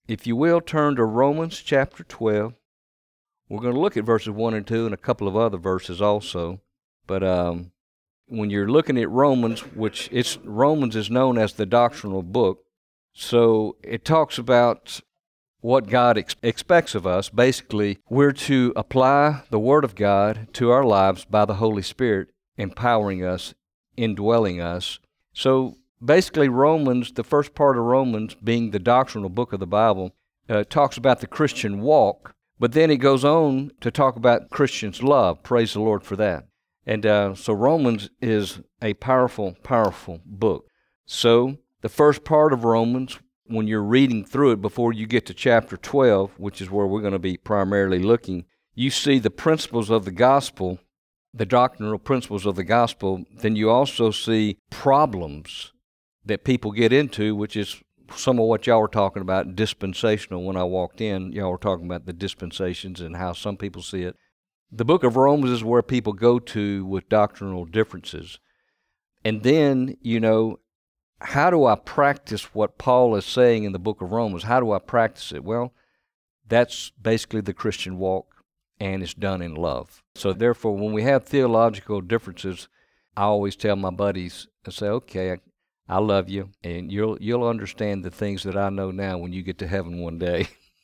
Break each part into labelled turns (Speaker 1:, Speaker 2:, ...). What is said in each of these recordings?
Speaker 1: if you will, turn to Romans chapter 12. We're going to look at verses 1 and 2 and a couple of other verses also. But when you're looking at Romans, Romans is known as the doctrinal book, so it talks about what God expects of us. Basically, we're to apply the Word of God to our lives by the Holy Spirit, empowering us, indwelling us. So basically, Romans, the first part of Romans, being the doctrinal book of the Bible, talks about the Christian walk, but then it goes on to talk about Christians' love. Praise the Lord for that. And so Romans is a powerful, powerful book. So the first part of Romans, when you're reading through it before you get to chapter 12, which is where we're going to be primarily looking, you see the principles of the gospel, the doctrinal principles of the gospel. Then you also see problems that people get into, which is some of what y'all were talking about, dispensational. When I walked in, y'all were talking about the dispensations and how some people see it. The book of Romans is where people go to with doctrinal differences. And then, how do I practice what Paul is saying in the book of Romans? How do I practice it? Well, that's basically the Christian walk, and it's done in love. So therefore, when we have theological differences, I always tell my buddies, I say, okay, I love you, and you'll understand the things that I know now when you get to heaven one day.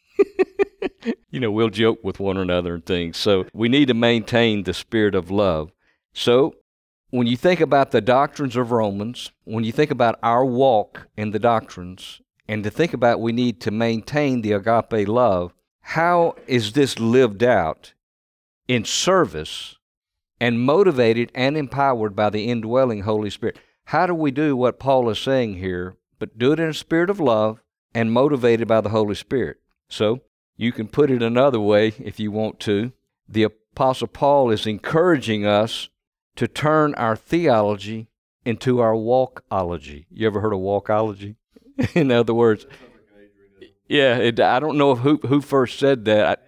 Speaker 1: We'll joke with one another and things. So we need to maintain the spirit of love. So when you think about the doctrines of Romans, when you think about our walk in the doctrines, and to think about we need to maintain the agape love, how is this lived out in service and motivated and empowered by the indwelling Holy Spirit? How do we do what Paul is saying here, but do it in a spirit of love and motivated by the Holy Spirit? So you can put it another way if you want to. The Apostle Paul is encouraging us to turn our theology into our walkology. You ever heard of walkology? In other words, I don't know who first said that.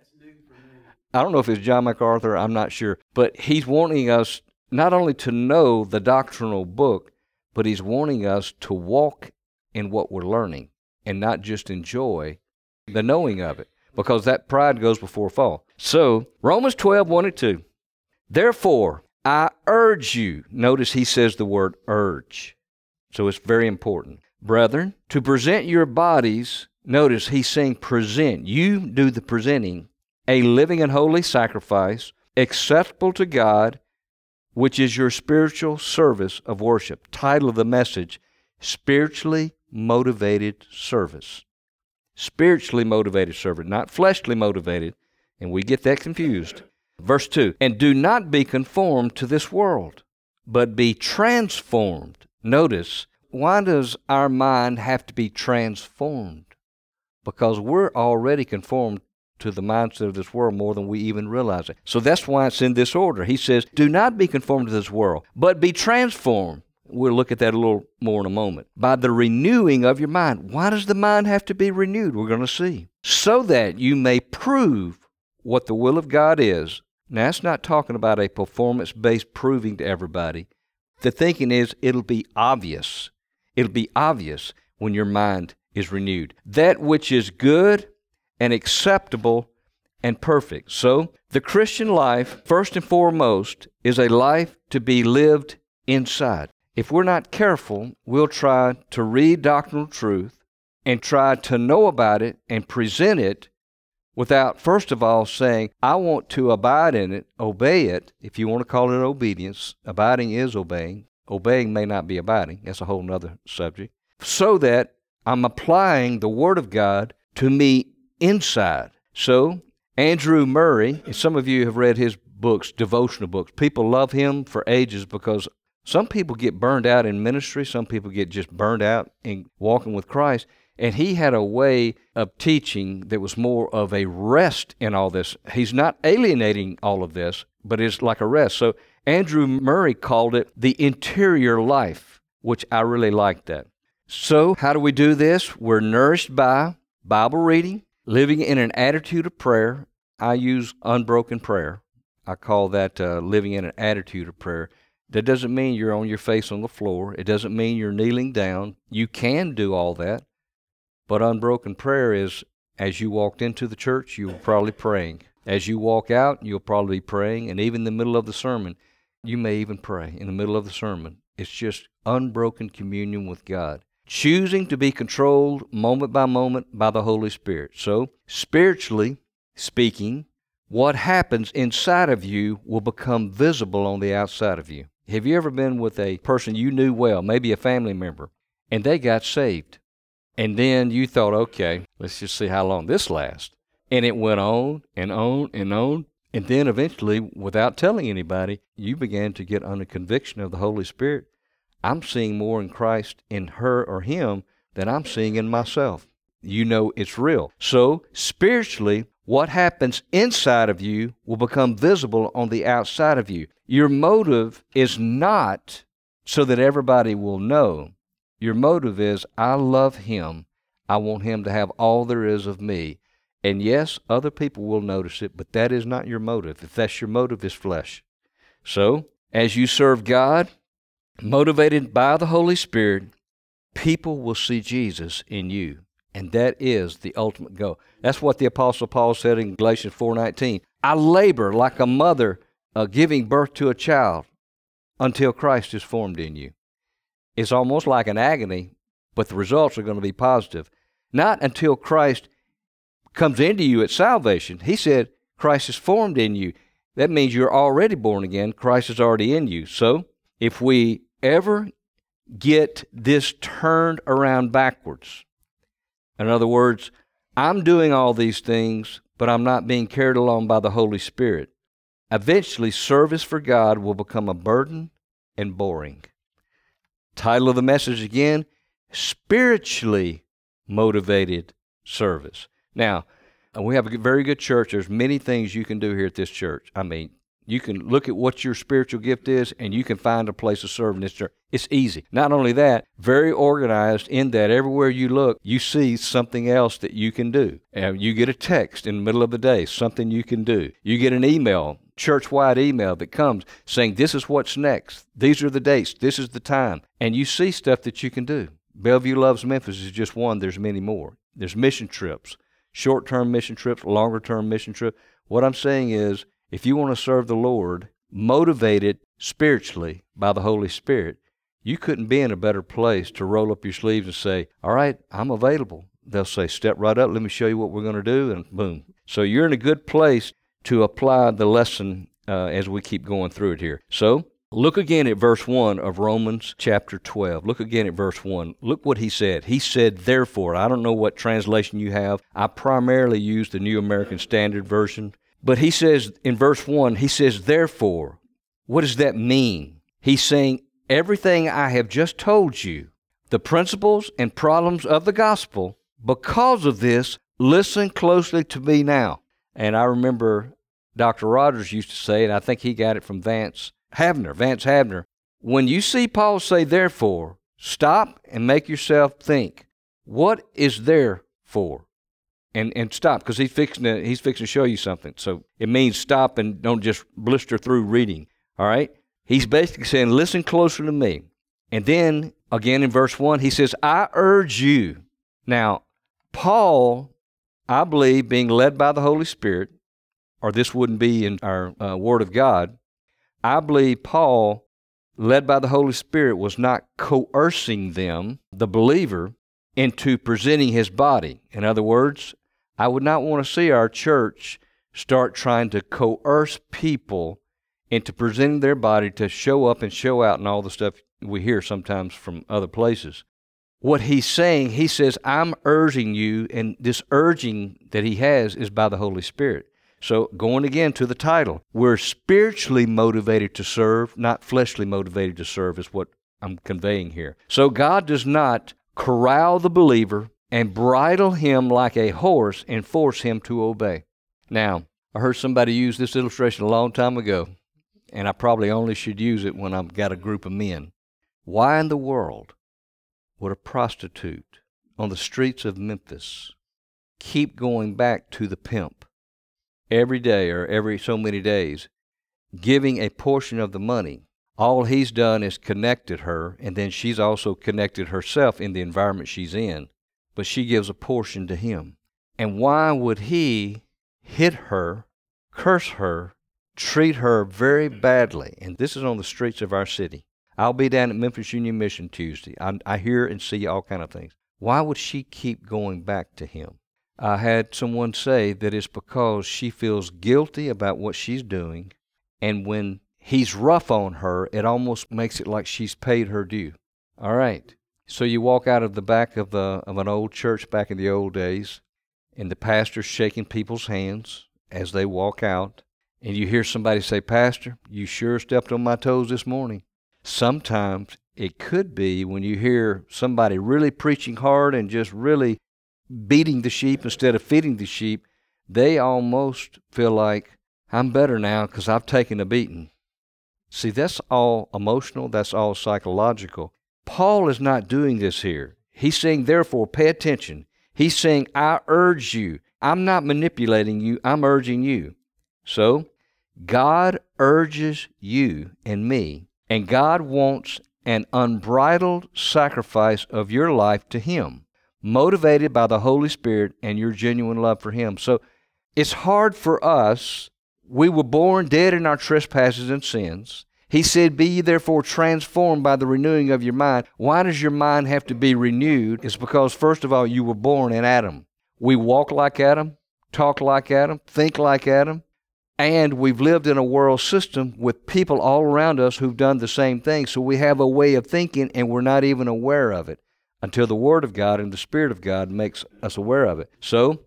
Speaker 1: I don't know if it's John MacArthur, I'm not sure. But he's wanting us not only to know the doctrinal book, but he's wanting us to walk in what we're learning and not just enjoy the knowing of it, because that pride goes before fall. So, Romans 12, 1 and 2. Therefore, I urge you, notice he says the word urge, so it's very important. Brethren, to present your bodies, notice he's saying present, you do the presenting, a living and holy sacrifice, acceptable to God, which is your spiritual service of worship. Title of the message, Spiritually Motivated Service. Spiritually motivated service, not fleshly motivated, and we get that confused. Verse 2, and do not be conformed to this world, but be transformed. Notice, why does our mind have to be transformed? Because we're already conformed to the mindset of this world more than we even realize it. So that's why it's in this order. He says, do not be conformed to this world, but be transformed. We'll look at that a little more in a moment. By the renewing of your mind. Why does the mind have to be renewed? We're going to see. So that you may prove what the will of God is. Now, that's not talking about a performance-based proving to everybody. The thinking is it'll be obvious. It'll be obvious when your mind is renewed. That which is good and acceptable and perfect. So, the Christian life, first and foremost, is a life to be lived inside. If we're not careful, we'll try to read doctrinal truth and try to know about it and present it without, first of all, saying, I want to abide in it, obey it, if you want to call it obedience. Abiding is obeying. Obeying may not be abiding. That's a whole other subject. So that I'm applying the Word of God to me inside. So, Andrew Murray, some of you have read his books, devotional books. People love him for ages because some people get burned out in ministry. Some people get just burned out in walking with Christ. And he had a way of teaching that was more of a rest in all this. He's not alienating all of this, but it's like a rest. So Andrew Murray called it the interior life, which I really like that. So how do we do this? We're nourished by Bible reading, living in an attitude of prayer. I use unbroken prayer. I call that living in an attitude of prayer. That doesn't mean you're on your face on the floor. It doesn't mean you're kneeling down. You can do all that. But unbroken prayer is As you walked into the church, you were probably praying. As you walk out, you'll probably be praying. And even in the middle of the sermon, you may even pray in the middle of the sermon. It's just unbroken communion with God. Choosing to be controlled moment by moment by the Holy Spirit. So, spiritually speaking, what happens inside of you will become visible on the outside of you. Have you ever been with a person you knew well, maybe a family member, and they got saved? And then you thought, okay, let's just see how long this lasts. And it went on and on and on. And then eventually, without telling anybody, you began to get under conviction of the Holy Spirit. I'm seeing more in Christ in her or him than I'm seeing in myself. You know it's real. So spiritually, what happens inside of you will become visible on the outside of you. Your motive is not so that everybody will know. Your motive is, I love him. I want him to have all there is of me. And yes, other people will notice it, but that is not your motive. If that's your motive, it's flesh. So, as you serve God, motivated by the Holy Spirit, people will see Jesus in you. And that is the ultimate goal. That's what the Apostle Paul said in Galatians 4:19. I labor like a mother giving birth to a child until Christ is formed in you. It's almost like an agony, but the results are going to be positive. Not until Christ comes into you at salvation. He said Christ is formed in you. That means you're already born again. Christ is already in you. So if we ever get this turned around backwards, in other words, I'm doing all these things, but I'm not being carried along by the Holy Spirit, eventually service for God will become a burden and boring. Title of the message again, spiritually motivated service. Now, we have a very good church. There's many things you can do here at this church. I mean, you can look at what your spiritual gift is, and you can find a place to serve in this church. It's easy. Not only that, very organized in that everywhere you look, you see something else that you can do. You get a text in the middle of the day, something you can do. You get an email, church-wide email that comes saying, this is what's next. These are the dates. This is the time. And you see stuff that you can do. Bellevue Loves Memphis is just one. There's many more. There's mission trips, short-term mission trips, longer-term mission trips. What I'm saying is, if you want to serve the Lord, motivated spiritually by the Holy Spirit, you couldn't be in a better place to roll up your sleeves and say, all right, I'm available. They'll say, step right up, let me show you what we're going to do, and boom. So you're in a good place to apply the lesson as we keep going through it here. So look again at verse 1 of Romans chapter 12. Look again at verse 1. Look what he said. He said, therefore. I don't know what translation you have. I primarily use the New American Standard Version. But he says in verse 1, he says, therefore. What does that mean? He's saying, everything I have just told you, the principles and problems of the gospel, because of this, listen closely to me now. And I remember Dr. Rogers used to say, and I think he got it from Vance Havner, when you see Paul say, therefore, stop and make yourself think, what is there for? And stop, because he's fixing to show you something. So it means stop and don't just blister through reading. All right? He's basically saying, listen closer to me. And then, again in verse 1, he says, I urge you. Now, Paul, I believe, being led by the Holy Spirit, or this wouldn't be in our Word of God, I believe Paul, led by the Holy Spirit, was not coercing them, the believer, into presenting his body. In other words, I would not want to see our church start trying to coerce people into presenting their body to show up and show out and all the stuff we hear sometimes from other places. What he's saying, he says, I'm urging you, and this urging that he has is by the Holy Spirit. So going again to the title, we're spiritually motivated to serve, not fleshly motivated to serve is what I'm conveying here. So God does not corral the believer and bridle him like a horse and force him to obey. Now, I heard somebody use this illustration a long time ago, and I probably only should use it when I've got a group of men. Why in the world would a prostitute on the streets of Memphis keep going back to the pimp every day or every so many days, giving a portion of the money? All he's done is connected her, and then she's also connected herself in the environment she's in, but she gives a portion to him. And why would he hit her, curse her, treat her very badly? And this is on the streets of our city. I'll be down at Memphis Union Mission Tuesday. I hear and see all kind of things. Why would she keep going back to him? I had someone say that it's because she feels guilty about what she's doing, and when he's rough on her, it almost makes it like she's paid her due. All right. So you walk out of the back of an old church back in the old days, and the pastor's shaking people's hands as they walk out, and you hear somebody say, "Pastor, you sure stepped on my toes this morning." Sometimes it could be when you hear somebody really preaching hard and just really beating the sheep instead of feeding the sheep, they almost feel like, "I'm better now because I've taken a beating." See, that's all emotional. That's all psychological. Paul is not doing this here. He's saying, therefore, pay attention. He's saying, I urge you. I'm not manipulating you. I'm urging you. So, God urges you and me, and God wants an unbridled sacrifice of your life to Him, motivated by the Holy Spirit and your genuine love for Him. So, it's hard for us. We were born dead in our trespasses and sins. He said, be ye therefore transformed by the renewing of your mind. Why does your mind have to be renewed? It's because, first of all, you were born in Adam. We walk like Adam, talk like Adam, think like Adam, and we've lived in a world system with people all around us who've done the same thing. So we have a way of thinking, and we're not even aware of it until the Word of God and the Spirit of God makes us aware of it. So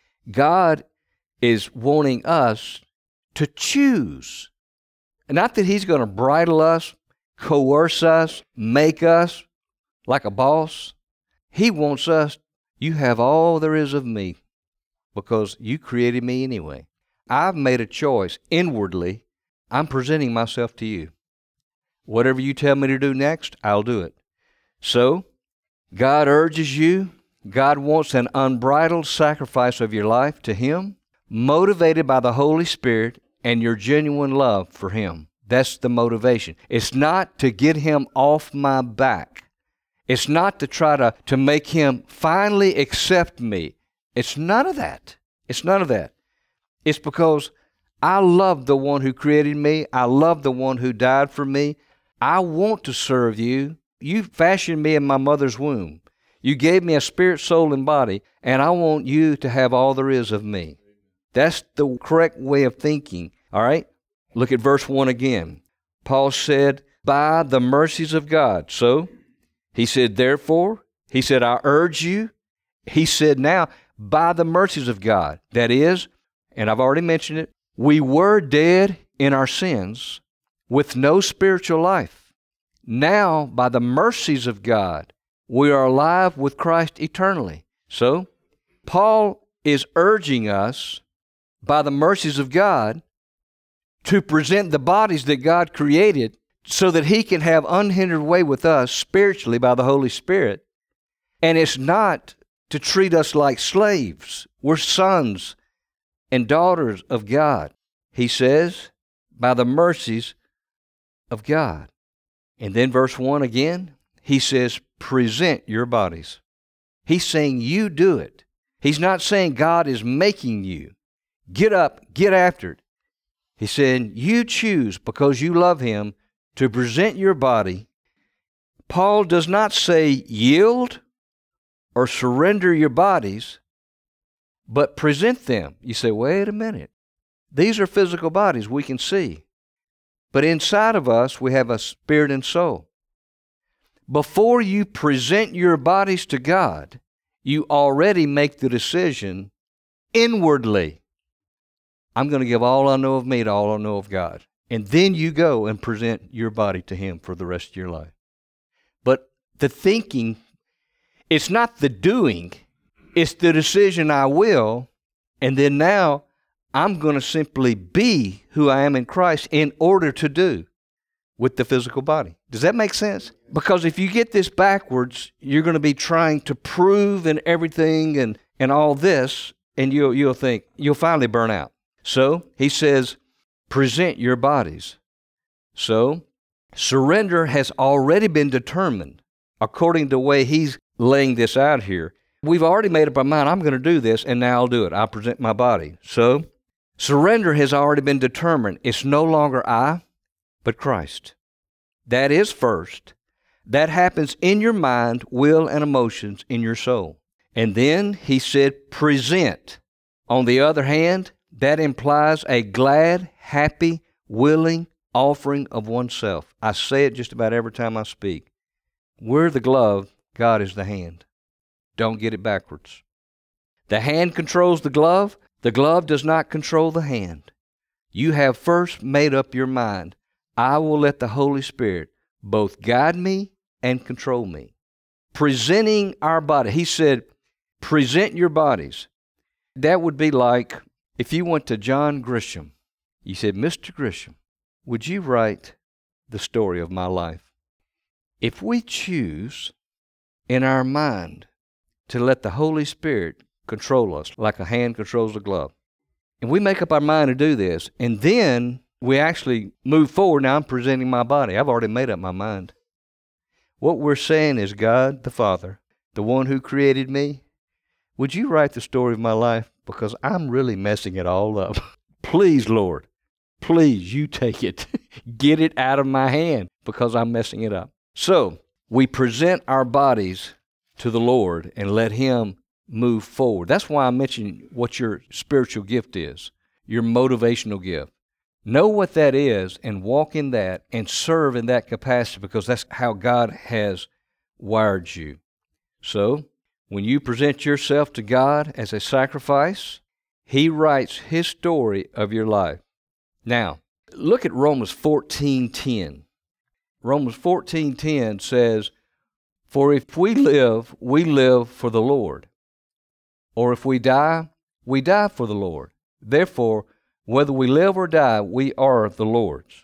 Speaker 1: God is wanting us to choose. Not that He's going to bridle us, coerce us, make us like a boss. He wants us, you have all there is of me because you created me anyway. I've made a choice inwardly. I'm presenting myself to you. Whatever you tell me to do next, I'll do it. So, God urges you. God wants an unbridled sacrifice of your life to Him, motivated by the Holy Spirit and your genuine love for Him. That's the motivation. It's not to get Him off my back. It's not to try to make Him finally accept me. It's none of that. It's none of that. It's because I love the one who created me. I love the one who died for me. I want to serve you. You fashioned me in my mother's womb. You gave me a spirit, soul, and body, and I want you to have all there is of me. That's the correct way of thinking, all right? Look at verse 1 again. Paul said, by the mercies of God. So, he said, therefore, he said, I urge you. He said, now, by the mercies of God. That is, and I've already mentioned it, we were dead in our sins with no spiritual life. Now, by the mercies of God, we are alive with Christ eternally. So, Paul is urging us, by the mercies of God, to present the bodies that God created so that He can have unhindered way with us spiritually by the Holy Spirit. And it's not to treat us like slaves. We're sons and daughters of God. He says, by the mercies of God. And then verse 1 again, he says, present your bodies. He's saying you do it. He's not saying God is making you. Get up, get after it. He's saying you choose, because you love Him, to present your body. Paul does not say yield or surrender your bodies, but present them. You say, wait a minute. These are physical bodies we can see. But inside of us, we have a spirit and soul. Before you present your bodies to God, you already make the decision inwardly. I'm going to give all I know of me to all I know of God. And then you go and present your body to Him for the rest of your life. But the thinking, it's not the doing, it's the decision I will, and then now I'm going to simply be who I am in Christ in order to do with the physical body. Does that make sense? Because if you get this backwards, you're going to be trying to prove and everything and all this, and you'll think, you'll finally burn out. So, he says, present your bodies. So, surrender has already been determined according to the way he's laying this out here. We've already made up our mind, I'm going to do this, and now I'll do it. I'll present my body. So, surrender has already been determined. It's no longer I, but Christ. That is first. That happens in your mind, will, and emotions in your soul. And then he said, present. On the other hand, that implies a glad, happy, willing offering of oneself. I say it just about every time I speak. We're the glove, God is the hand. Don't get it backwards. The hand controls the glove does not control the hand. You have first made up your mind. I will let the Holy Spirit both guide me and control me. Presenting our body. He said, present your bodies. That would be like if you went to John Grisham. You said, Mr. Grisham, would you write the story of my life? If we choose in our mind to let the Holy Spirit control us like a hand controls a glove, and we make up our mind to do this, and then we actually move forward. Now I'm presenting my body. I've already made up my mind. What we're saying is, God the Father, the one who created me, would you write the story of my life? Because I'm really messing it all up. Please, Lord, please, you take it. Get it out of my hand because I'm messing it up. So we present our bodies to the Lord and let Him move forward. That's why I mentioned what your spiritual gift is, your motivational gift. Know what that is and walk in that and serve in that capacity because that's how God has wired you. So, when you present yourself to God as a sacrifice, He writes His story of your life. Now, look at Romans 14:10. Romans 14:10 says, for if we live for the Lord. Or if we die for the Lord. Therefore, whether we live or die, we are the Lord's.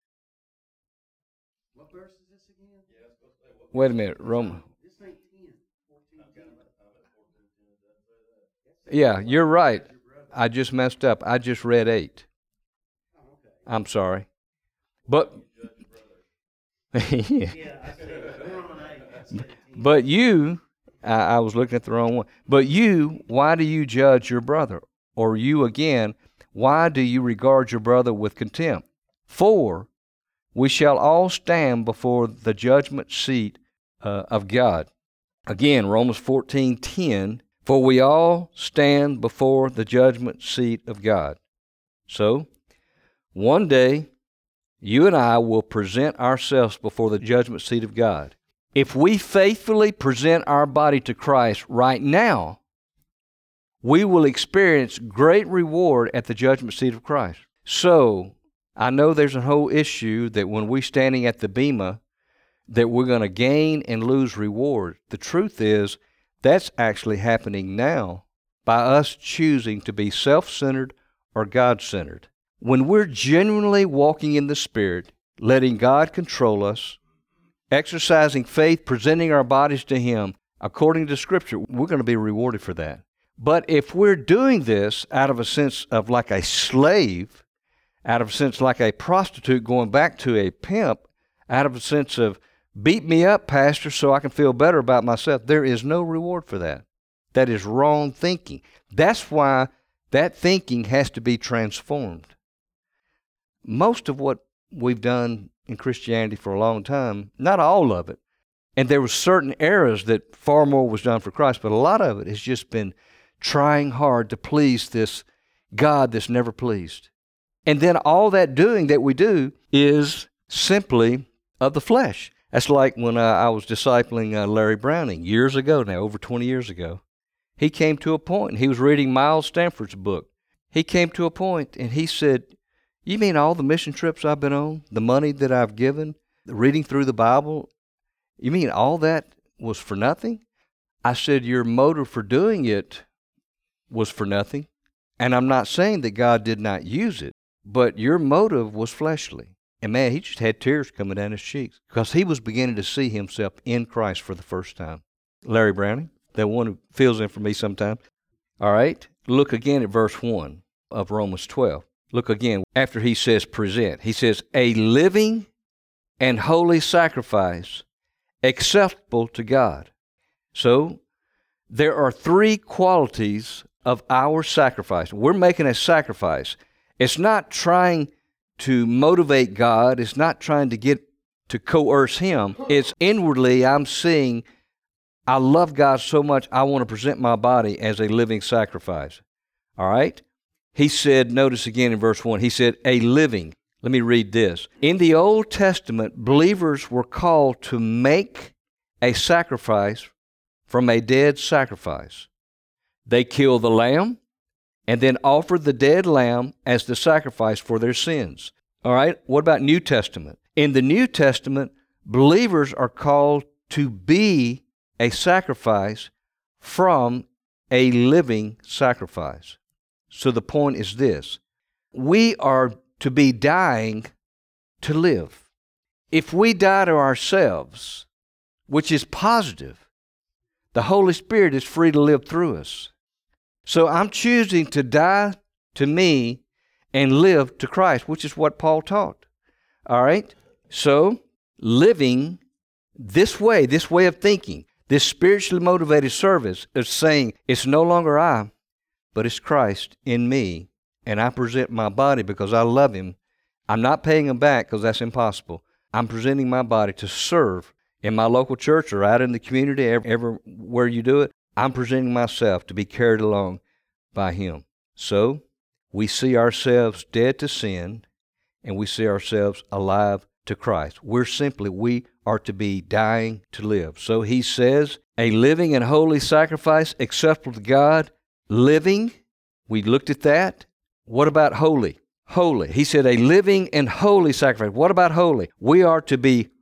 Speaker 2: What verse is this again?
Speaker 1: Wait a minute, Romans.
Speaker 2: This ain't 10. 14.
Speaker 1: Yeah, you're right. I just messed up. I just read 8.
Speaker 2: Oh, okay.
Speaker 1: I'm sorry. But
Speaker 2: Yeah, I said, we're on 8. Instead of 10.
Speaker 1: but you, I was looking at the wrong one. But you, why do you judge your brother? Or you again, why do you regard your brother with contempt? For we shall all stand before the judgment seat of God. Again, Romans 14:10, for we all stand before the judgment seat of God. So, one day, you and I will present ourselves before the judgment seat of God. If we faithfully present our body to Christ right now, we will experience great reward at the judgment seat of Christ. So, I know there's a whole issue that when we're standing at the bema, that we're going to gain and lose reward. The truth is, that's actually happening now by us choosing to be self-centered or God-centered. When we're genuinely walking in the Spirit, letting God control us, exercising faith, presenting our bodies to Him, according to Scripture, we're going to be rewarded for that. But if we're doing this out of a sense of like a slave, out of a sense like a prostitute going back to a pimp, out of a sense of beat me up, Pastor, so I can feel better about myself, there is no reward for that. That is wrong thinking. That's why that thinking has to be transformed. Most of what we've done in Christianity for a long time, not all of it, and there were certain eras that far more was done for Christ, but a lot of it has just been trying hard to please this God that's never pleased. And then all that doing that we do is simply of the flesh. That's like when I was discipling Larry Browning years ago now, over 20 years ago. He came to a point, and he was reading Miles Stanford's book. He came to a point, and he said, you mean all the mission trips I've been on, the money that I've given, reading through the Bible, you mean all that was for nothing? I said, your motive for doing it was for nothing. And I'm not saying that God did not use it, but your motive was fleshly. And man, he just had tears coming down his cheeks because he was beginning to see himself in Christ for the first time. Larry Browning, that one who fills in for me sometimes. All right, look again at verse 1 of Romans 12. Look again, after he says present, he says, a living and holy sacrifice acceptable to God. So, there are three qualities of our sacrifice. We're making a sacrifice. It's not trying to motivate God. It's not trying to coerce Him. It's inwardly, I'm seeing, I love God so much, I want to present my body as a living sacrifice. All right? He said, notice again in verse 1, he said, a living. Let me read this. In the Old Testament, believers were called to make a sacrifice from a dead sacrifice. They killed the lamb and then offered the dead lamb as the sacrifice for their sins. All right, what about New Testament? In the New Testament, believers are called to be a sacrifice from a living sacrifice. So the point is this. We are to be dying to live. If we die to ourselves, which is positive, the Holy Spirit is free to live through us. So I'm choosing to die to me and live to Christ, which is what Paul taught. All right? So living this way of thinking, this spiritually motivated service is saying it's no longer I, but it's Christ in me. And I present my body because I love Him. I'm not paying Him back because that's impossible. I'm presenting my body to serve in my local church or out in the community, everywhere you do it. I'm presenting myself to be carried along by Him. So we see ourselves dead to sin and we see ourselves alive to Christ. We are to be dying to live. So he says, a living and holy sacrifice acceptable to God. Living, we looked at that. What about holy? Holy. He said a living and holy sacrifice. What about holy? We are to be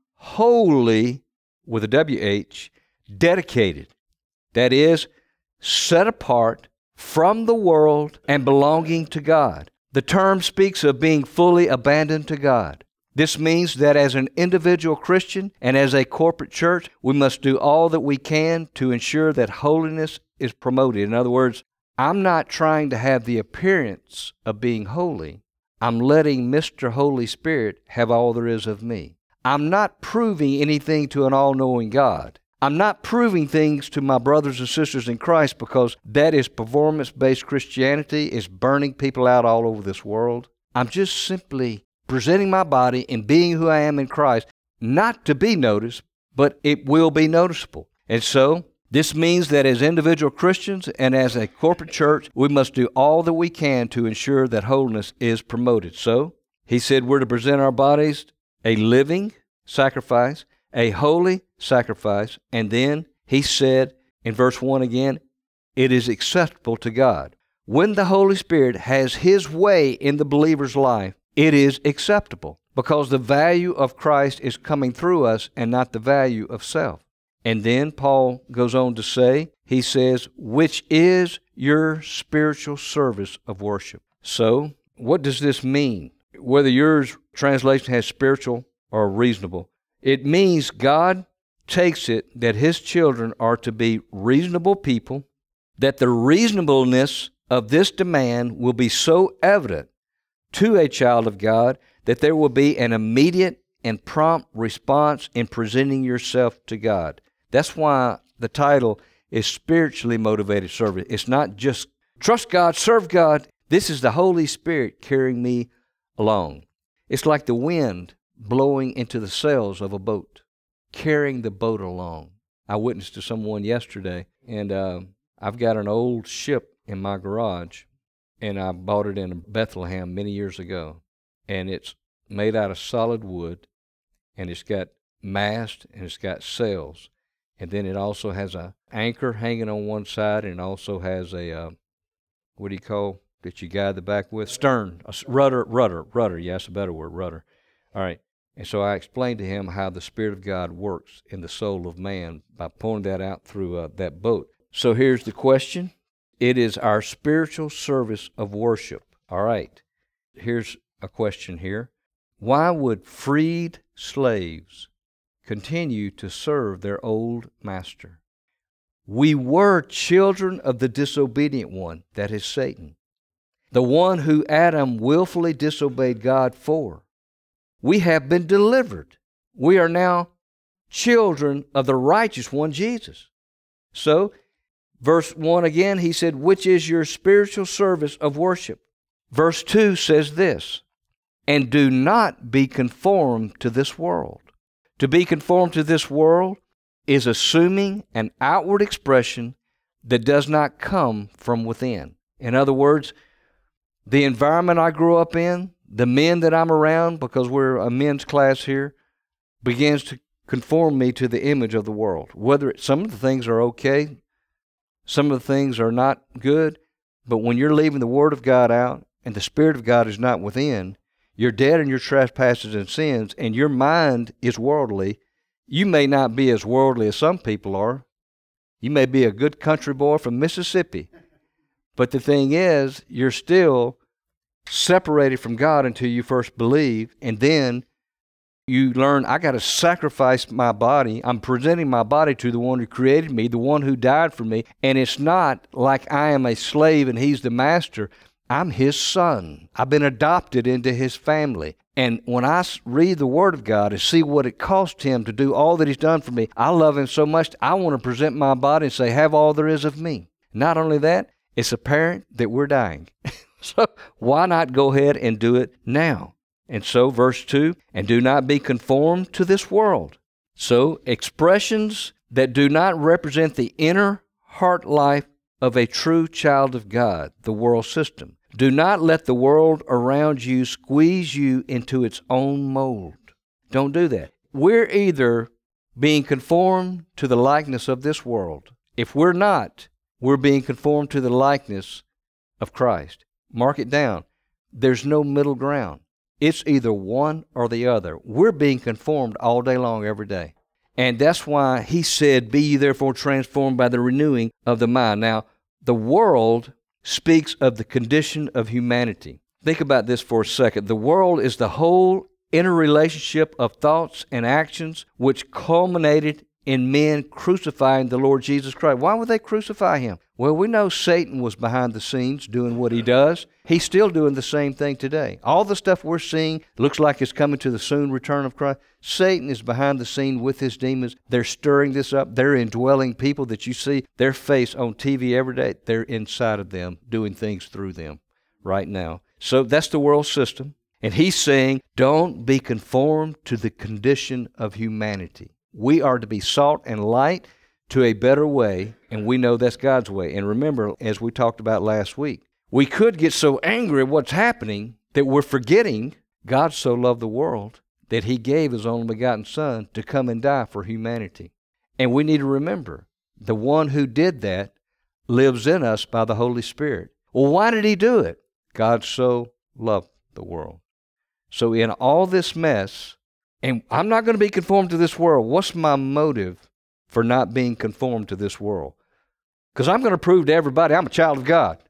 Speaker 1: holy, with a W-H, dedicated. That is, set apart from the world and belonging to God. The term speaks of being fully abandoned to God. This means that as an individual Christian and as a corporate church, we must do all that we can to ensure that holiness is promoted. In other words, I'm not trying to have the appearance of being holy. I'm letting Mr. Holy Spirit have all there is of me. I'm not proving anything to an all-knowing God. I'm not proving things to my brothers and sisters in Christ because that is performance-based Christianity. It's burning people out all over this world. I'm just simply presenting my body and being who I am in Christ, not to be noticed, but it will be noticeable. And so, this means that as individual Christians and as a corporate church, we must do all that we can to ensure that holiness is promoted. So, he said we're to present our bodies a living sacrifice, a holy sacrifice, and then he said in verse 1 again, it is acceptable to God. When the Holy Spirit has His way in the believer's life, it is acceptable because the value of Christ is coming through us and not the value of self. And then Paul goes on to say, he says, which is your spiritual service of worship. So, what does this mean? Whether yours translation has spiritual or reasonable, it means God takes it that His children are to be reasonable people, that the reasonableness of this demand will be so evident to a child of God that there will be an immediate and prompt response in presenting yourself to God. That's why the title is Spiritually Motivated Service. It's not just trust God, serve God. This is the Holy Spirit carrying me along. It's like the wind blowing into the sails of a boat, carrying the boat along. I witnessed to someone yesterday, and I've got an old ship in my garage, and I bought it in Bethlehem many years ago. And it's made out of solid wood, and it's got mast, and it's got sails. And then it also has a anchor hanging on one side, and it also has a, what do you call that you guide the back with? Stern, a rudder. Yeah, that's a better word, rudder. All right. And so I explained to him how the Spirit of God works in the soul of man by pointing that out through that boat. So here's the question. It is our spiritual service of worship. All right. Here's a question here. Why would freed slaves continue to serve their old master? We were children of the disobedient one, that is Satan, the one who Adam willfully disobeyed God for. We have been delivered. We are now children of the righteous one, Jesus. So, Verse 1 again, he said, which is your spiritual service of worship. Verse 2 says this, and do not be conformed to this world. To be conformed to this world is assuming an outward expression that does not come from within. In other words, the environment I grew up in, the men that I'm around, because we're a men's class here, begins to conform me to the image of the world. Whether some of the things are okay, some of the things are not good, but when you're leaving the Word of God out and the Spirit of God is not within, you're dead in your trespasses and sins, and your mind is worldly. You may not be as worldly as some people are. You may be a good country boy from Mississippi. But the thing is, you're still separated from God until you first believe, and then you learn, I got to sacrifice my body. I'm presenting my body to the one who created me, the one who died for me, and it's not like I am a slave and he's the master. I'm his son. I've been adopted into his family. And when I read the Word of God and see what it cost him to do all that he's done for me, I love him so much, I want to present my body and say, have all there is of me. Not only that, it's apparent that we're dying. So why not go ahead and do it now? And so verse 2, and do not be conformed to this world. So expressions that do not represent the inner heart life of a true child of God, the world system. Do not let the world around you squeeze you into its own mold. Don't do that. We're either being conformed to the likeness of this world. If we're not, we're being conformed to the likeness of Christ. Mark it down. There's no middle ground. It's either one or the other. We're being conformed all day long, every day. And that's why he said, be ye therefore transformed by the renewing of the mind. Now, the world speaks of the condition of humanity. Think about this for a second. The world is the whole interrelationship of thoughts and actions which culminated in men crucifying the Lord Jesus Christ. Why would they crucify him? Well, we know Satan was behind the scenes doing what he does. He's still doing the same thing today. All the stuff we're seeing looks like it's coming to the soon return of Christ. Satan is behind the scene with his demons. They're stirring this up. They're indwelling people that you see their face on TV every day. They're inside of them, doing things through them right now. So that's the world system. And he's saying, don't be conformed to the condition of humanity. We are to be salt and light to a better way, and we know that's God's way. And remember, as we talked about last week, we could get so angry at what's happening that we're forgetting God so loved the world that he gave his only begotten Son to come and die for humanity. And we need to remember, the one who did that lives in us by the Holy Spirit. Well, why did he do it? God so loved the world. So in all this mess, and I'm not going to be conformed to this world. What's my motive for not being conformed to this world? Because I'm going to prove to everybody I'm a child of God.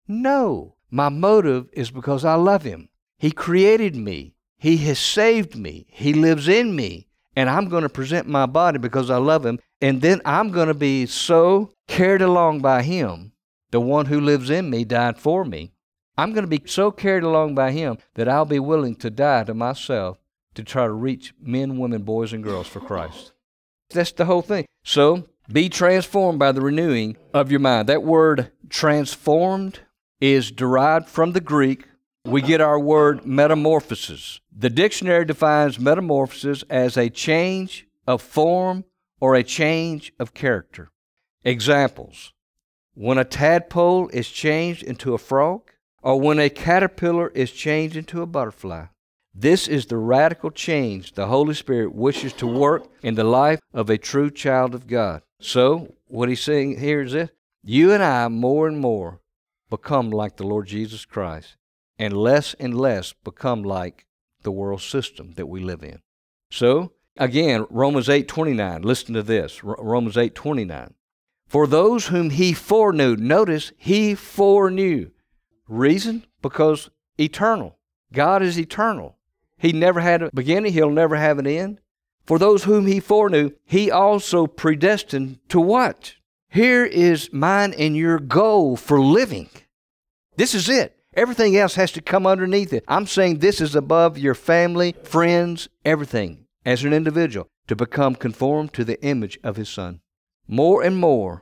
Speaker 1: No, my motive is because I love him. He created me. He has saved me. He lives in me. And I'm going to present my body because I love him. And then I'm going to be so carried along by him. The one who lives in me died for me. I'm going to be so carried along by him that I'll be willing to die to myself to try to reach men, women, boys, and girls for Christ. That's the whole thing. So, be transformed by the renewing of your mind. That word transformed is derived from the Greek. We get our word metamorphosis. The dictionary defines metamorphosis as a change of form or a change of character. Examples: when a tadpole is changed into a frog, or when a caterpillar is changed into a butterfly. This is the radical change the Holy Spirit wishes to work in the life of a true child of God. So, what he's saying here is this: you and I, more and more, become like the Lord Jesus Christ, and less become like the world system that we live in. So, again, Romans 8:29, listen to this, Romans 8:29. For those whom he foreknew, notice, he foreknew. Reason? Because eternal. God is eternal. He never had a beginning. He'll never have an end. For those whom he foreknew, he also predestined to what? Here is mine and your goal for living. This is it. Everything else has to come underneath it. I'm saying this is above your family, friends, everything, as an individual, to become conformed to the image of his Son. More and more,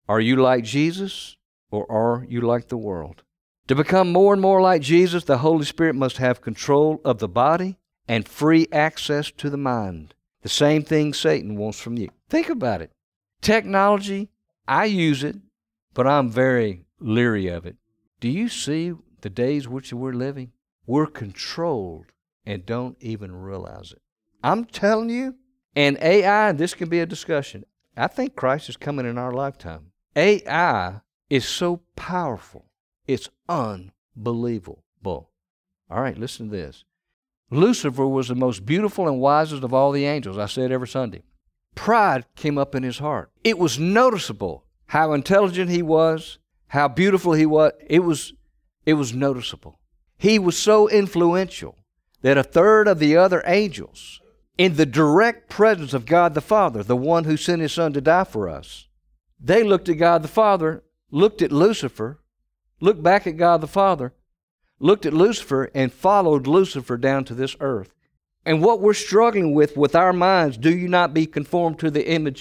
Speaker 1: Are you like Jesus, or are you like the world? To become more and more like Jesus, the Holy Spirit must have control of the body and free access to the mind. The same thing Satan wants from you. Think about it. Technology, I use it, but I'm very leery of it. Do you see the days which we're living? We're controlled and don't even realize it. I'm telling you, and AI, this can be a discussion. I think Christ is coming in our lifetime. AI is so powerful. It's unbelievable. All right, listen to this. Lucifer was the most beautiful and wisest of all the angels. I say it every Sunday. Pride came up in his heart. It was noticeable how intelligent he was, how beautiful he was. It was noticeable. He was so influential that a third of the other angels, in the direct presence of God the Father, the one who sent his Son to die for us, they looked at God the Father, looked at Lucifer, looked back at God the Father, looked at Lucifer, and followed Lucifer down to this earth. And what we're struggling with our minds, do you not be conformed to the image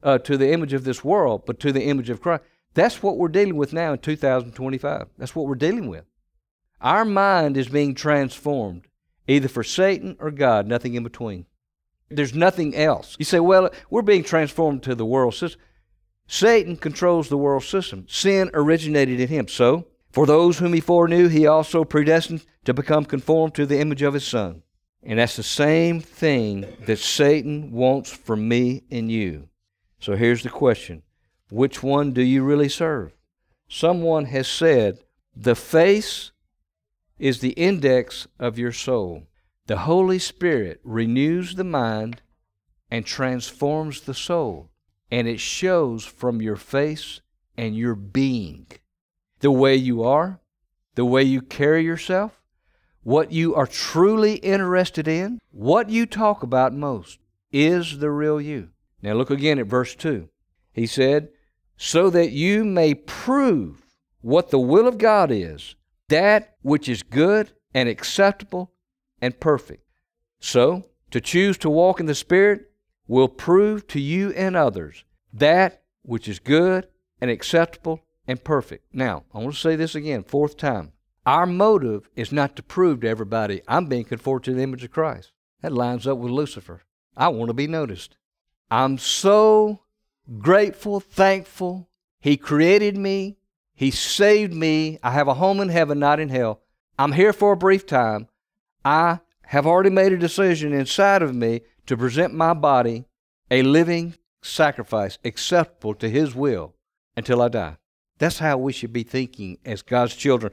Speaker 1: of this world, but to the image of Christ. That's what we're dealing with now in 2025. That's what we're dealing with. Our mind is being transformed, either for Satan or God, nothing in between. There's nothing else. You say, well, we're being transformed to the world system. Satan controls the world system. Sin originated in him. So, for those whom he foreknew, he also predestined to become conformed to the image of his Son. And that's the same thing that Satan wants from me and you. So here's the question. Which one do you really serve? Someone has said, the face is the index of your soul. The Holy Spirit renews the mind and transforms the soul. And it shows from your face and your being. The way you are, the way you carry yourself, what you are truly interested in, what you talk about most is the real you. Now look again at verse 2. He said, so that you may prove what the will of God is, that which is good and acceptable and perfect. So, to choose to walk in the Spirit will prove to you and others that which is good and acceptable and perfect. Now, I want to say this again, fourth time. Our motive is not to prove to everybody, I'm being conformed to the image of Christ. That lines up with Lucifer. I want to be noticed. I'm so grateful, thankful. He created me. He saved me. I have a home in heaven, not in hell. I'm here for a brief time. I have already made a decision inside of me to present my body a living sacrifice acceptable to His will until I die. That's how we should be thinking as God's children.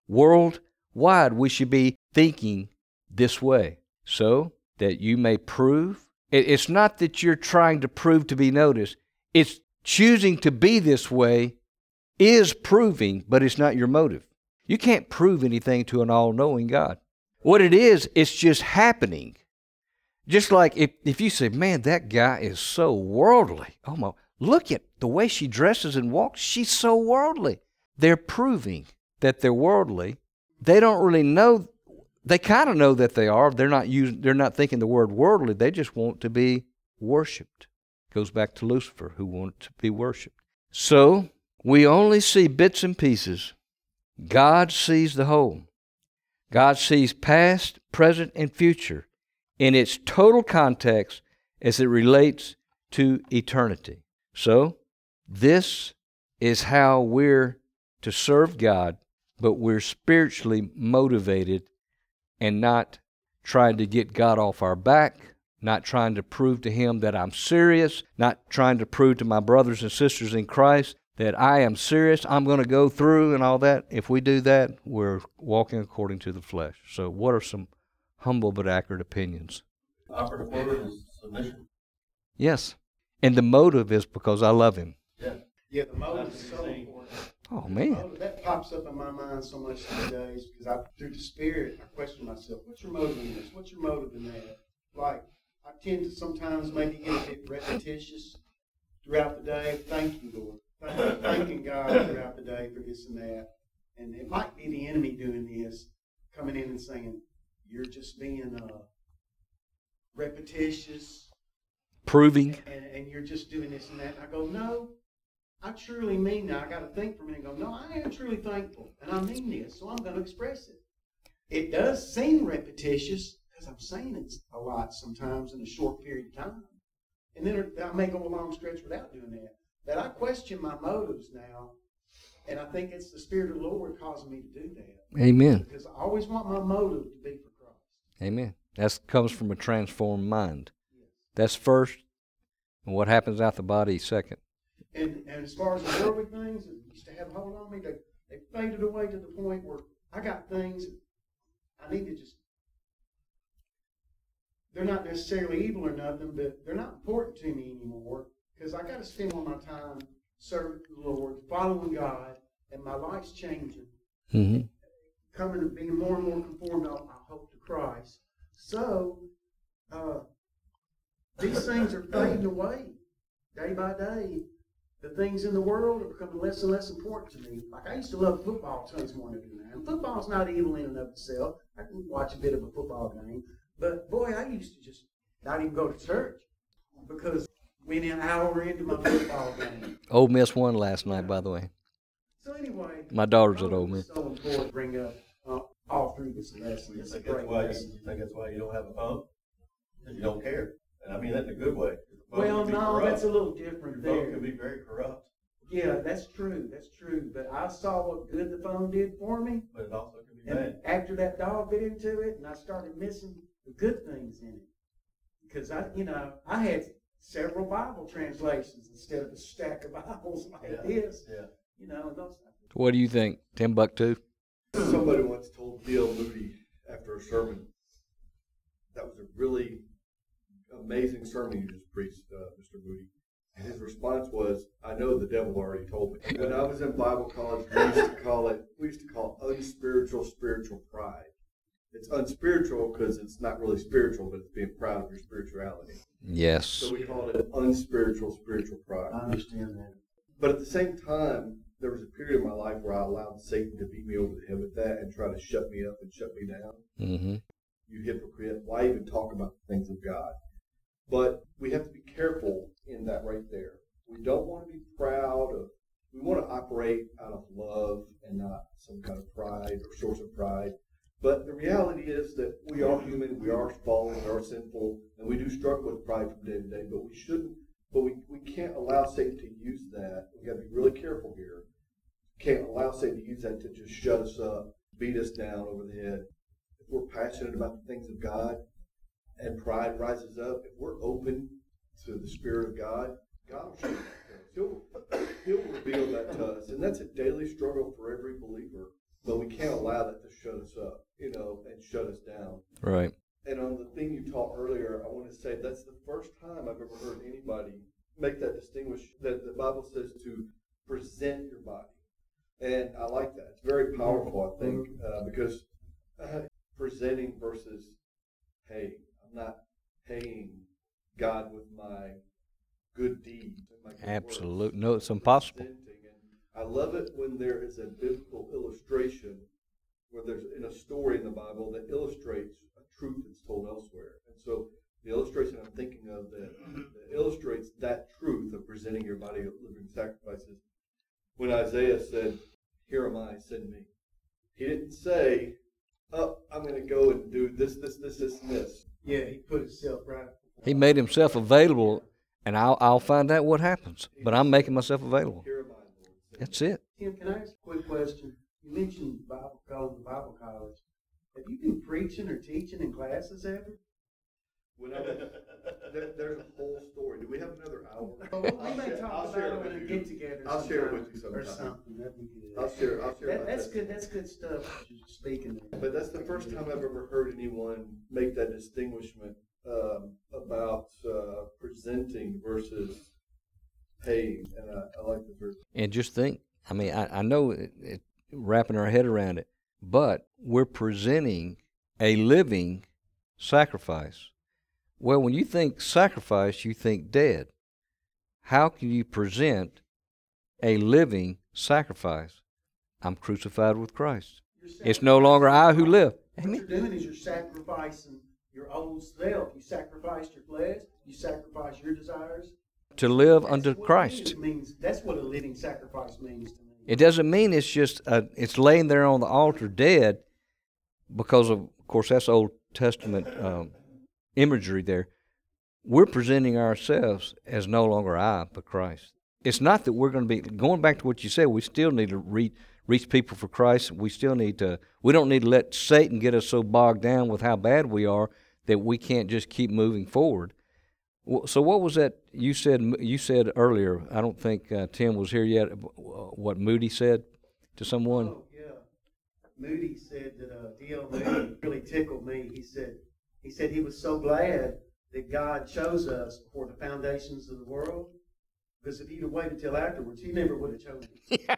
Speaker 1: Worldwide, we should be thinking this way, so that you may prove. It's not that you're trying to prove to be noticed. It's choosing to be this way is proving, but it's not your motive. You can't prove anything to an all-knowing God. What it is, it's just happening. Just like if you say, man, that guy is so worldly. Oh my, look at the way she dresses and walks. She's so worldly. They're proving that they're worldly. They don't really know. They kind of know that they are. They're not thinking the word worldly. They just want to be worshiped. Goes back to Lucifer, who wanted to be worshiped. So we only see bits and pieces. God sees the whole. God sees past, present, and future in its total context as it relates to eternity. So this is how we're to serve God, but we're spiritually motivated and not trying to get God off our back, not trying to prove to Him that I'm serious, not trying to prove to my brothers and sisters in Christ that I am serious, I'm going to go through and all that. If we do that, we're walking according to the flesh. So what are some humble but accurate opinions?
Speaker 3: Operative word is submission.
Speaker 1: Yes. And the motive is because I love Him.
Speaker 2: Yeah, the motive is so important.
Speaker 1: Oh, man.
Speaker 2: That pops up in my mind so much these days because through the Spirit, I question myself, what's your motive in this? What's your motive in that? Like, I tend to sometimes maybe get a bit repetitious throughout the day. Thank you, Lord. Thanking God throughout the day for this and that. And it might be the enemy doing this, coming in and saying, you're just being repetitious.
Speaker 1: Proving.
Speaker 2: And you're just doing this and that. And I go, no, I truly mean that. I got to think for a minute and go, no, I am truly thankful, and I mean this, so I'm going to express it. It does seem repetitious because I'm saying it a lot sometimes in a short period of time. And then I may go a long stretch without doing that. But I question my motives now, and I think it's the Spirit of the Lord causing me to do that.
Speaker 1: Amen.
Speaker 2: Because I always want my motive to be for Christ.
Speaker 1: Amen. That comes from a transformed mind.
Speaker 2: Yes.
Speaker 1: That's first, and what happens out the body second.
Speaker 2: And as far as the worldly things that used to have a hold on me, they faded away to the point where I got things I need to just, they're not necessarily evil or nothing, but they're not important to me anymore because I got to spend more of my time serving the Lord, following God, and my life's changing, coming and being more and more conformed, I hope, to Christ. So, these things are fading away day by day. The things in the world are becoming less and less important to me. Like I used to love football tons more than I do now. And football's not evil in and of itself. I can watch a bit of a football game. But boy, I used to just not even go to church because we went an hour into my football game.
Speaker 1: Ole Miss won last night, by the way.
Speaker 2: So anyway,
Speaker 1: My daughter's at Ole Miss.
Speaker 2: It's so important to bring up all through this lesson. It's a great lesson.
Speaker 3: You think that's why you don't have a phone? Because you don't care. And I mean that in a good way.
Speaker 2: Well, no, that's a little different
Speaker 3: Your phone
Speaker 2: there.
Speaker 3: can be very corrupt.
Speaker 2: Yeah, that's true. That's true. But I saw what good the phone did for me.
Speaker 3: But it also can be
Speaker 2: And
Speaker 3: bad.
Speaker 2: after that dog bit into it, and I started missing the good things in it. Because I had several Bible translations instead of a stack of Bibles like this.
Speaker 3: Yeah.
Speaker 2: And those.
Speaker 1: What do you think, Timbuktu?
Speaker 4: Somebody once told D.L. Moody after a sermon, that was a really amazing sermon you just preached, Mr. Moody. And his response was, I know the devil already told me. When I was in Bible college, we used to call it unspiritual spiritual pride. It's unspiritual because it's not really spiritual, but it's being proud of your spirituality.
Speaker 1: Yes.
Speaker 4: So we called it unspiritual spiritual pride.
Speaker 2: I understand that.
Speaker 4: But at the same time, there was a period in my life where I allowed Satan to beat me over the head with that and try to shut me up and shut me down.
Speaker 1: Mm-hmm.
Speaker 4: You hypocrite. Why even talk about the things of God? But we have to be careful in that right there. We don't want to be proud of, we want to operate out of love and not some kind of pride or source of pride. But the reality is that we are human, we are fallen, we are sinful, and we do struggle with pride from day to day, but we shouldn't, we can't allow Satan to use that. We've got to be really careful here. Can't allow Satan to use that to just shut us up, beat us down over the head. If we're passionate about the things of God and pride rises up, if we're open to the Spirit of God, God will show us that. He'll reveal that to us. And that's a daily struggle for every believer. But we can't allow that to shut us up, and shut us down.
Speaker 1: Right.
Speaker 4: And on the thing you taught earlier, I want to say that's the first time I've ever heard anybody make that distinguish that the Bible says to present your body. And I like that. It's very powerful, I think, because presenting versus, hey, I'm not paying God with my good deeds. And my good
Speaker 1: Absolutely.
Speaker 4: works.
Speaker 1: No, it's impossible.
Speaker 4: Presenting. And I love it when there is a biblical illustration where there's in a story in the Bible that illustrates a truth that's told elsewhere. And so the illustration I'm thinking of that illustrates that truth of presenting your body a living sacrifices. When Isaiah said, "Here am I, send me," he didn't say, "Oh, I'm going to go and do this, and this."
Speaker 2: Yeah, he put himself right.
Speaker 1: He made himself available, and I'll find out what happens. But I'm making myself available.
Speaker 4: Here am I, Lord. Send
Speaker 1: That's
Speaker 4: me.
Speaker 1: it.
Speaker 2: Tim, can I ask a quick question? You mentioned Bible college. Have you been preaching or teaching in classes ever?
Speaker 4: When I was, there's a whole story. Do we have another hour?
Speaker 2: Well, we may talk about it when we get together.
Speaker 4: I'll share it
Speaker 2: sometime
Speaker 4: with you
Speaker 2: or
Speaker 4: sometime.
Speaker 2: something. That'd be good.
Speaker 4: I'll share about
Speaker 2: That's
Speaker 4: that.
Speaker 2: good. That's good stuff. You're speaking there.
Speaker 4: But that's the first time I've ever heard anyone make that distinguishment about presenting versus paying, and I like the verse.
Speaker 1: And just think, I know it, wrapping our head around it, but we're presenting a living sacrifice. Well, when you think sacrifice, you think dead. How can you present a living sacrifice? I'm crucified with Christ. It's no longer I who live.
Speaker 2: What you're doing is you're sacrificing your old self. You sacrificed your flesh. You sacrifice your desires.
Speaker 1: to live unto
Speaker 2: That's what
Speaker 1: Christ.
Speaker 2: it means. That's what a living sacrifice means to me.
Speaker 1: It doesn't mean it's just it's laying there on the altar dead, because of course that's Old Testament imagery there. We're presenting ourselves as no longer I, but Christ. It's not that we're going to be, going back to what you said, we still need to reach people for Christ. We don't need to let Satan get us so bogged down with how bad we are that we can't just keep moving forward. So what was that you said earlier? I don't think Tim was here yet. What Moody said to someone?
Speaker 2: Oh, yeah. Moody said that D.L. Moody really tickled me. He said he was so glad that God chose us before the foundations of the world, because if he'd have waited till afterwards, he never would have chosen us.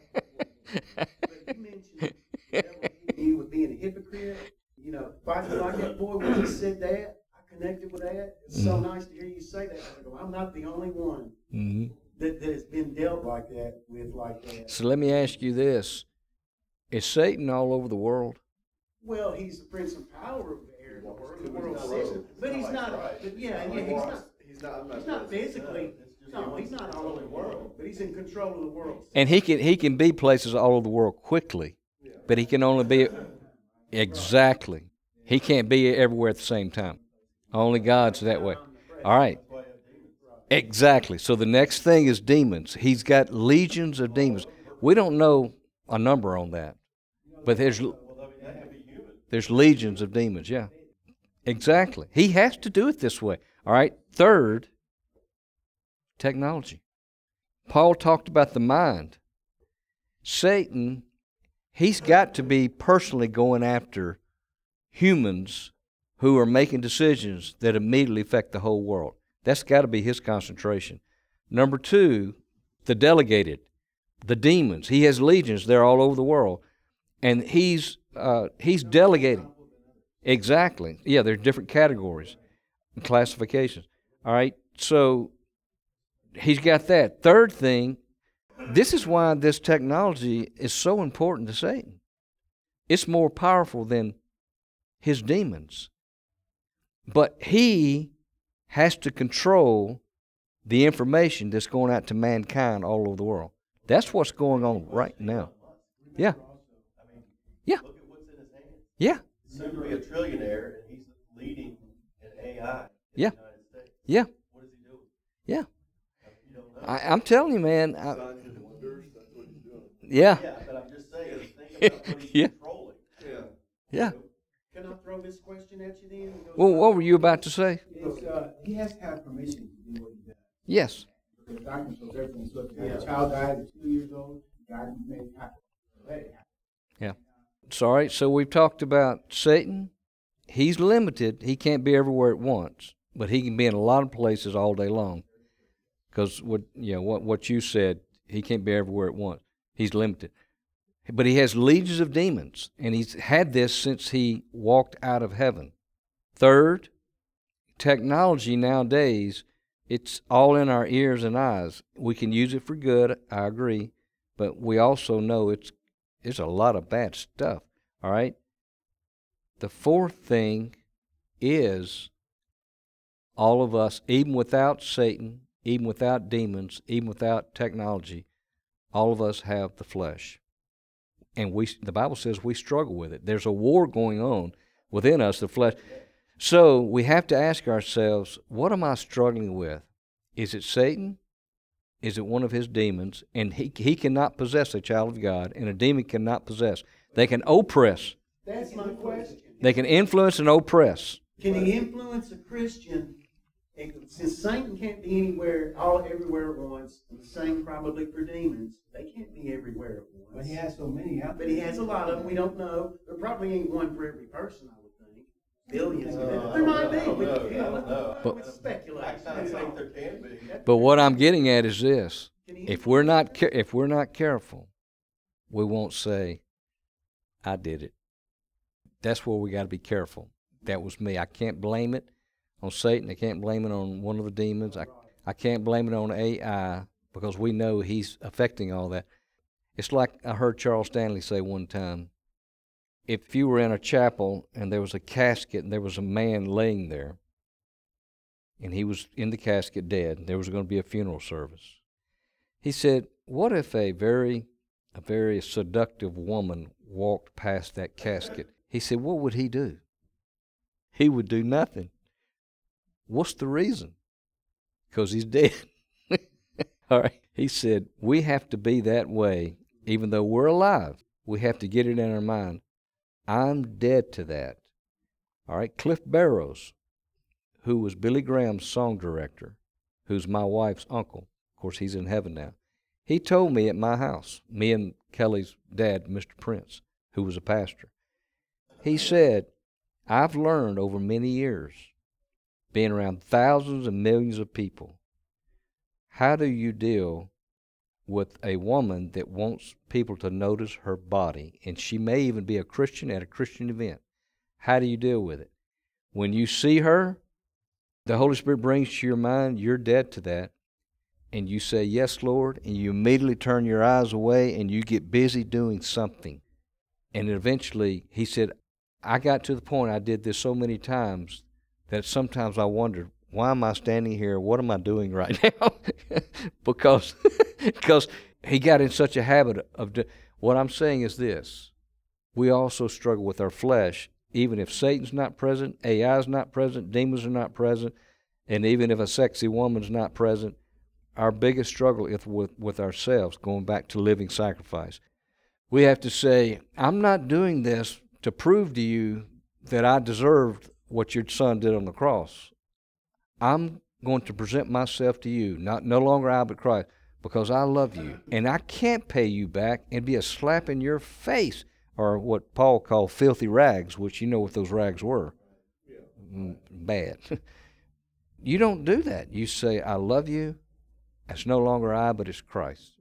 Speaker 2: But you mentioned you with being a hypocrite. You know, if I feel like that boy when he said that, I connected with that. It's so nice to hear you say that. I go, I'm not the only one that has been dealt like that with like that.
Speaker 1: So let me ask you this: is Satan all over the world?
Speaker 2: Well, he's the prince of power of the air, the world system. But he's not. But he's not physically. No, he's not all over the world. But he's in control of the world.
Speaker 1: And he can be places all over the world quickly, but he can only be exactly. He can't be everywhere at the same time. Only God's that way. All right. Exactly. So the next thing is demons. He's got legions of demons. We don't know a number on that, but there's legions of demons. Yeah. Exactly. He has to do it this way. All right. Third, technology. Paul talked about the mind. Satan, he's got to be personally going after humans who are making decisions that immediately affect the whole world. That's got to be his concentration. Number two, the delegated, the demons. He has legions. They're all over the world. And he's delegating. Exactly. Yeah, there's different categories and classifications. All right, so he's got that. Third thing, this is why this technology is so important to Satan. It's more powerful than his demons. But he has to control the information that's going out to mankind all over the world. That's what's going on right now. Yeah. Yeah.
Speaker 3: Look at what's in his hands.
Speaker 1: Yeah.
Speaker 3: He's soon to be a trillionaire, and he's leading an AI in
Speaker 1: Yeah.
Speaker 3: the United States.
Speaker 1: Yeah.
Speaker 3: What is he doing?
Speaker 1: Yeah.
Speaker 3: You don't know.
Speaker 1: I'm telling you, man.
Speaker 4: Signs and wonders, that's what he's doing.
Speaker 1: Yeah.
Speaker 3: Yeah, but I'm just saying, think about what he's
Speaker 1: Yeah.
Speaker 3: controlling.
Speaker 4: Yeah.
Speaker 1: Yeah.
Speaker 2: Can I throw this question at you then?
Speaker 1: Well, what were you about to say?
Speaker 5: He has to have permission to do what he does.
Speaker 1: Yes.
Speaker 5: The doctor shows everything. So if a child died at 2 years old, God made it happen. Let it happen.
Speaker 1: Yeah. Sorry. So we've talked about Satan. He's limited. He can't be everywhere at once, but he can be in a lot of places all day long. Because what you said, he can't be everywhere at once. He's limited. But he has legions of demons, and he's had this since he walked out of heaven. Third, technology nowadays, it's all in our ears and eyes. We can use it for good, I agree, but we also know it's a lot of bad stuff, all right? The fourth thing is all of us, even without Satan, even without demons, even without technology, all of us have the flesh. And the Bible says we struggle with it. There's a war going on within us, the flesh. So we have to ask ourselves, what am I struggling with? Is it Satan? Is it one of his demons? And he cannot possess a child of God, and a demon cannot possess. They can oppress.
Speaker 2: That's my question.
Speaker 1: They can influence and oppress.
Speaker 2: Can he influence a Christian? And since Satan can't be everywhere at once, and the same probably for demons, they can't be everywhere at once.
Speaker 5: But he has so many out there.
Speaker 2: But he has a lot of them. We don't know. There probably ain't one for every person, I would think. Billions. There might be.
Speaker 3: I don't know.
Speaker 2: But speculation.
Speaker 3: I think there can be.
Speaker 1: But what I'm getting at is this: if we're not careful, we won't say, "I did it." That's where we got to be careful. That was me. I can't blame it on Satan. I can't blame it on one of the demons. I can't blame it on AI, because we know he's affecting all that. It's like I heard Charles Stanley say one time, if you were in a chapel and there was a casket and there was a man laying there, and he was in the casket dead. There was going to be a funeral service. He said, what if a very seductive woman walked past that casket? He said, what would he do? He would do nothing. What's the reason? Because he's dead. All right. He said, we have to be that way, even though we're alive. We have to get it in our mind. I'm dead to that. All right. Cliff Barrows, who was Billy Graham's song director, who's my wife's uncle. Of course, he's in heaven now. He told me at my house, me and Kelly's dad, Mr. Prince, who was a pastor, he said, I've learned over many years, being around thousands and millions of people, how do you deal with a woman that wants people to notice her body, and she may even be a Christian at a Christian event? How do you deal with it? When you see her, the Holy Spirit brings to your mind, you're dead to that, and you say, yes, Lord, and you immediately turn your eyes away and you get busy doing something. And eventually, he said, I got to the point, I did this so many times that sometimes I wondered, why am I standing here? What am I doing right now? because he got in such a habit of what I'm saying is this. We also struggle with our flesh, even if Satan's not present, AI's not present, demons are not present, and even if a sexy woman's not present. Our biggest struggle is with ourselves, going back to living sacrifice. We have to say, I'm not doing this to prove to you that I deserved what your son did on the cross. I'm going to present myself to you, no longer I, but Christ, because I love you. And I can't pay you back and be a slap in your face, or what Paul called filthy rags, which you know what those rags were. Bad. You don't do that. You say, I love you. It's no longer I, but it's Christ.